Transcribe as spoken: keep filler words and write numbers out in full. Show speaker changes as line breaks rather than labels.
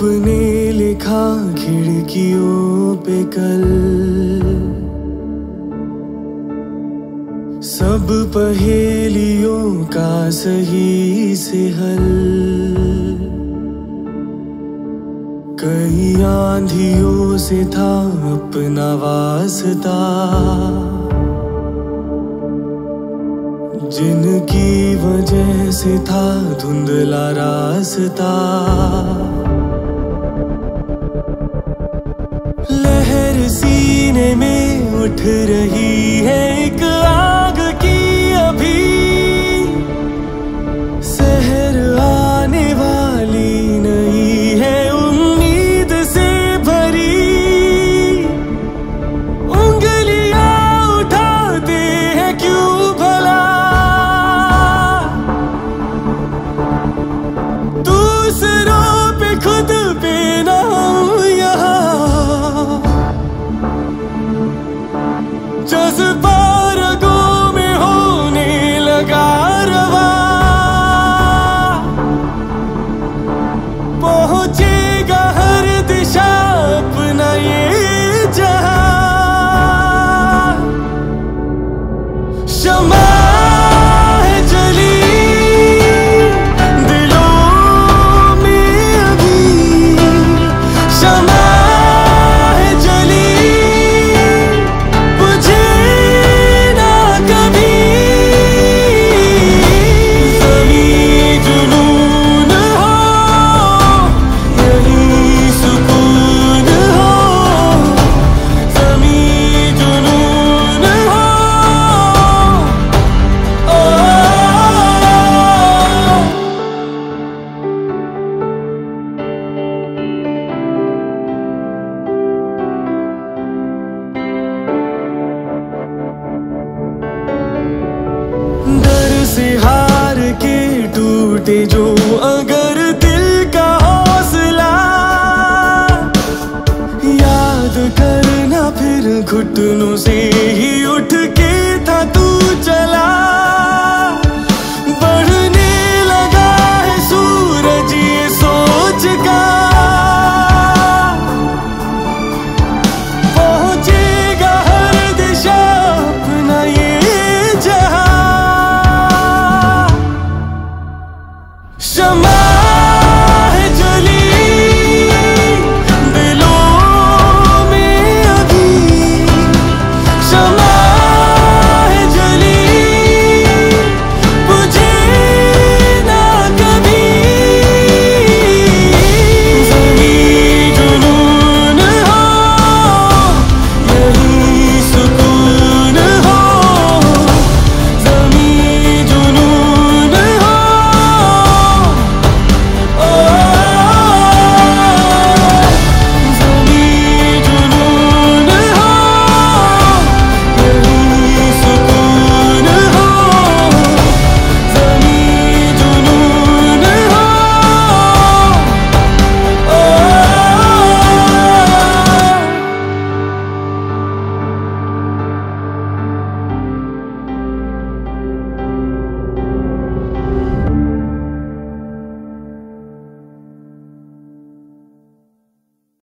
रब ने लिखा खिड़कियों पे कल, सब पहेलियों का सही से हल। कई आंधियों से था अपना वास्ता, जिनकी वजह से था धुंधला रास्ता। लहर सीने में उठ रही है एक आग की अभी, सहर आने वाली नहीं है उम्मीद से भरी। उंगलियां उठाते हैं क्यों भला, दूसरों पे खुद पे ना यहाँ। जज्बा रगों में होने लगा रवा, पहुंचेगा हर दिशा अपना ये जहां। शमा है जली दिलों में अभी, शमा है जली बुझे ना कभी। ज़मीं जुनून हो यही सुकून हो, ज़मीं जुनून हो। ओ डर से हार के टूटे जो अगर दिल का हौसला, याद करना फिर घुटनों से ही उठ